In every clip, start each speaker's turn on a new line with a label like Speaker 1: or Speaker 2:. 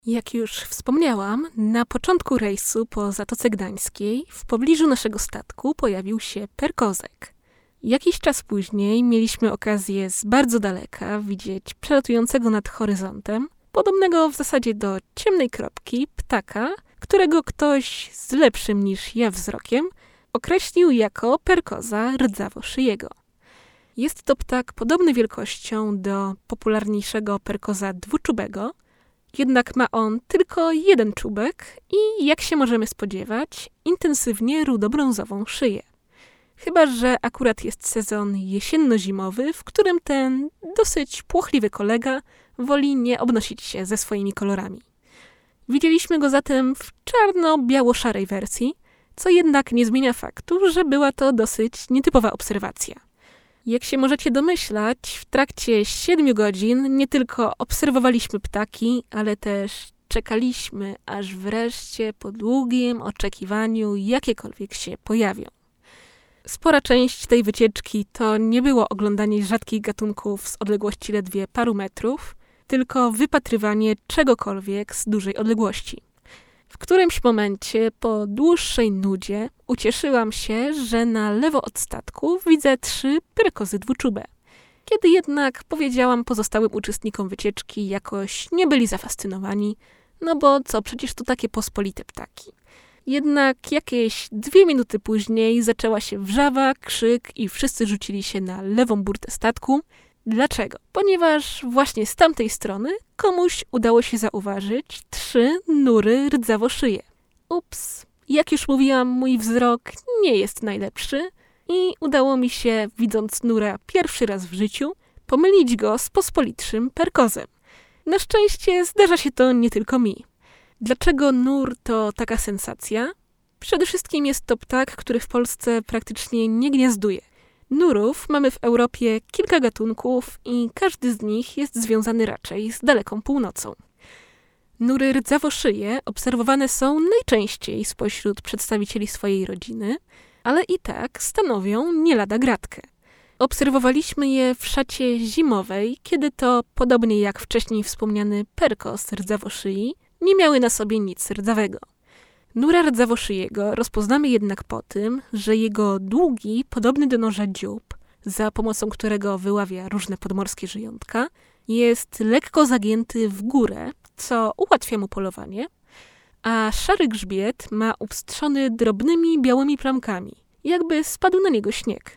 Speaker 1: Jak już wspomniałam, na początku rejsu po Zatoce Gdańskiej w pobliżu naszego statku pojawił się perkozek. Jakiś czas później mieliśmy okazję z bardzo daleka widzieć przelatującego nad horyzontem, podobnego w zasadzie do ciemnej kropki, ptaka, którego ktoś z lepszym niż ja wzrokiem określił jako perkoza rdzawoszyjego. Jest to ptak podobny wielkością do popularniejszego perkoza dwuczubego, jednak ma on tylko jeden czubek i, jak się możemy spodziewać, intensywnie rudo-brązową szyję. Chyba że akurat jest sezon jesienno-zimowy, w którym ten dosyć płochliwy kolega woli nie obnosić się ze swoimi kolorami. Widzieliśmy go zatem w czarno-biało-szarej wersji, co jednak nie zmienia faktu, że była to dosyć nietypowa obserwacja. Jak się możecie domyślać, w trakcie 7 godzin nie tylko obserwowaliśmy ptaki, ale też czekaliśmy, aż wreszcie po długim oczekiwaniu jakiekolwiek się pojawią. Spora część tej wycieczki to nie było oglądanie rzadkich gatunków z odległości ledwie paru metrów, tylko wypatrywanie czegokolwiek z dużej odległości. W którymś momencie, po dłuższej nudzie, ucieszyłam się, że na lewo od statku widzę 3 perkozy dwuczube. Kiedy jednak powiedziałam pozostałym uczestnikom wycieczki, jakoś nie byli zafascynowani, no bo co, przecież to takie pospolite ptaki. Jednak jakieś 2 minuty później zaczęła się wrzawa, krzyk i wszyscy rzucili się na lewą burtę statku. Dlaczego? Ponieważ właśnie z tamtej strony komuś udało się zauważyć 3 nury rdzawoszyje. Ups, jak już mówiłam, mój wzrok nie jest najlepszy i udało mi się, widząc nura pierwszy raz w życiu, pomylić go z pospolitszym perkozem. Na szczęście zdarza się to nie tylko mi. Dlaczego nur to taka sensacja? Przede wszystkim jest to ptak, który w Polsce praktycznie nie gniazduje. Nurów mamy w Europie kilka gatunków i każdy z nich jest związany raczej z daleką północą. Nury rdzawoszyje obserwowane są najczęściej spośród przedstawicieli swojej rodziny, ale i tak stanowią nie lada gratkę. Obserwowaliśmy je w szacie zimowej, kiedy to, podobnie jak wcześniej wspomniany perkos rdzawoszyi, nie miały na sobie nic rdzawego. Nura rdzawoszyjego rozpoznamy jednak po tym, że jego długi, podobny do noża dziób, za pomocą którego wyławia różne podmorskie żyjątka, jest lekko zagięty w górę, co ułatwia mu polowanie, a szary grzbiet ma upstrzony drobnymi białymi plamkami, jakby spadł na niego śnieg.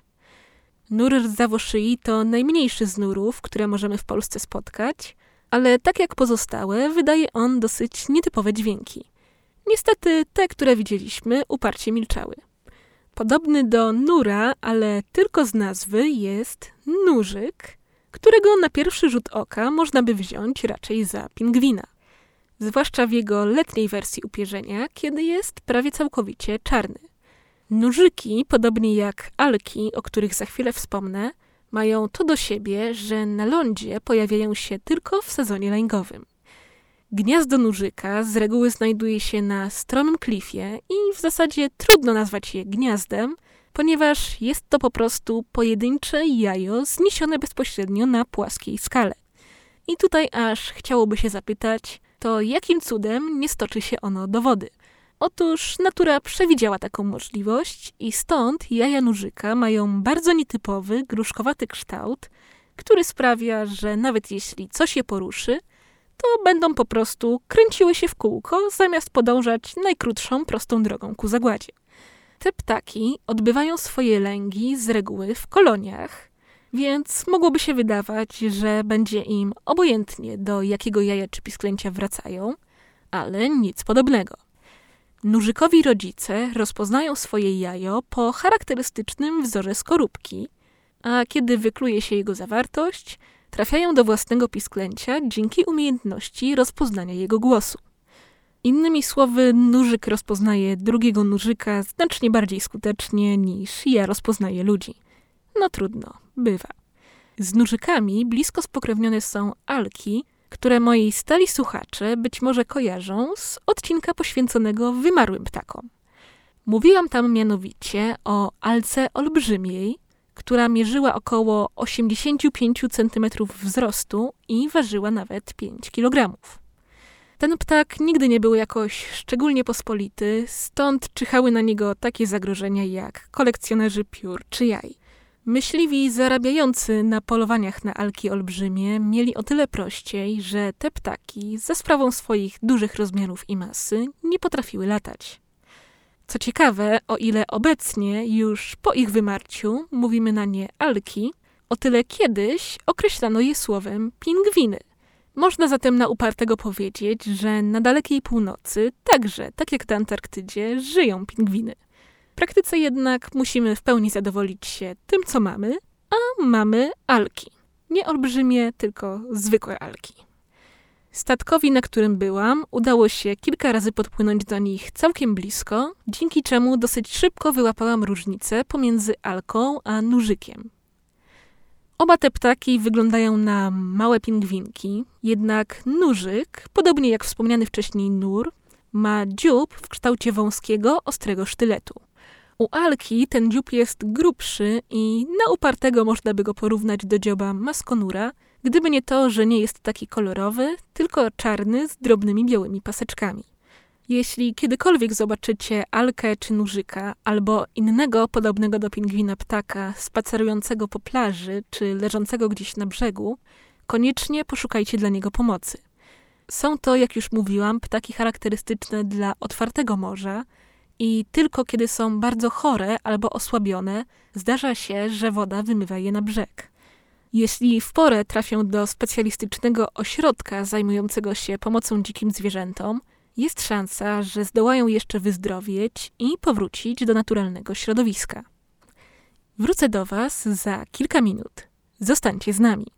Speaker 1: Nur rdzawoszyi to najmniejszy z nurów, które możemy w Polsce spotkać, ale tak jak pozostałe, wydaje on dosyć nietypowe dźwięki. Niestety te, które widzieliśmy, uparcie milczały. Podobny do nura, ale tylko z nazwy, jest nurzyk, którego na pierwszy rzut oka można by wziąć raczej za pingwina. Zwłaszcza w jego letniej wersji upierzenia, kiedy jest prawie całkowicie czarny. Nurzyki, podobnie jak alki, o których za chwilę wspomnę, mają to do siebie, że na lądzie pojawiają się tylko w sezonie lęgowym. Gniazdo nurzyka z reguły znajduje się na stromym klifie i w zasadzie trudno nazwać je gniazdem, ponieważ jest to po prostu pojedyncze jajo zniesione bezpośrednio na płaskiej skale. I tutaj aż chciałoby się zapytać, to jakim cudem nie stoczy się ono do wody? Otóż natura przewidziała taką możliwość i stąd jaja nurzyka mają bardzo nietypowy, gruszkowaty kształt, który sprawia, że nawet jeśli coś je poruszy, to będą po prostu kręciły się w kółko, zamiast podążać najkrótszą, prostą drogą ku zagładzie. Te ptaki odbywają swoje lęgi z reguły w koloniach, więc mogłoby się wydawać, że będzie im obojętnie, do jakiego jaja czy pisklęcia wracają, ale nic podobnego. Nurzykowi rodzice rozpoznają swoje jajo po charakterystycznym wzorze skorupki, a kiedy wykluje się jego zawartość, trafiają do własnego pisklęcia dzięki umiejętności rozpoznania jego głosu. Innymi słowy, nurzyk rozpoznaje drugiego nurzyka znacznie bardziej skutecznie niż ja rozpoznaję ludzi. No trudno, bywa. Z nurzykami blisko spokrewnione są alki, które moi stali słuchacze być może kojarzą z odcinka poświęconego wymarłym ptakom. Mówiłam tam mianowicie o alce olbrzymiej, która mierzyła około 85 cm wzrostu i ważyła nawet 5 kg. Ten ptak nigdy nie był jakoś szczególnie pospolity, stąd czyhały na niego takie zagrożenia jak kolekcjonerzy piór czy jaj. Myśliwi zarabiający na polowaniach na alki olbrzymie mieli o tyle prościej, że te ptaki za sprawą swoich dużych rozmiarów i masy nie potrafiły latać. Co ciekawe, o ile obecnie już po ich wymarciu mówimy na nie alki, o tyle kiedyś określano je słowem pingwiny. Można zatem na upartego powiedzieć, że na dalekiej północy także, tak jak na Antarktydzie, żyją pingwiny. W praktyce jednak musimy w pełni zadowolić się tym, co mamy, a mamy alki. Nie olbrzymie, tylko zwykłe alki. Statkowi, na którym byłam, udało się kilka razy podpłynąć do nich całkiem blisko, dzięki czemu dosyć szybko wyłapałam różnicę pomiędzy alką a nużykiem. Oba te ptaki wyglądają na małe pingwinki, jednak nużyk, podobnie jak wspomniany wcześniej nur, ma dziób w kształcie wąskiego, ostrego sztyletu. U alki ten dziób jest grubszy i na upartego można by go porównać do dzioba maskonura, gdyby nie to, że nie jest taki kolorowy, tylko czarny z drobnymi białymi paseczkami. Jeśli kiedykolwiek zobaczycie alkę czy nużyka, albo innego podobnego do pingwina ptaka spacerującego po plaży czy leżącego gdzieś na brzegu, koniecznie poszukajcie dla niego pomocy. Są to, jak już mówiłam, ptaki charakterystyczne dla otwartego morza i tylko kiedy są bardzo chore albo osłabione, zdarza się, że woda wymywa je na brzeg. Jeśli w porę trafią do specjalistycznego ośrodka zajmującego się pomocą dzikim zwierzętom, jest szansa, że zdołają jeszcze wyzdrowieć i powrócić do naturalnego środowiska. Wrócę do Was za kilka minut. Zostańcie z nami.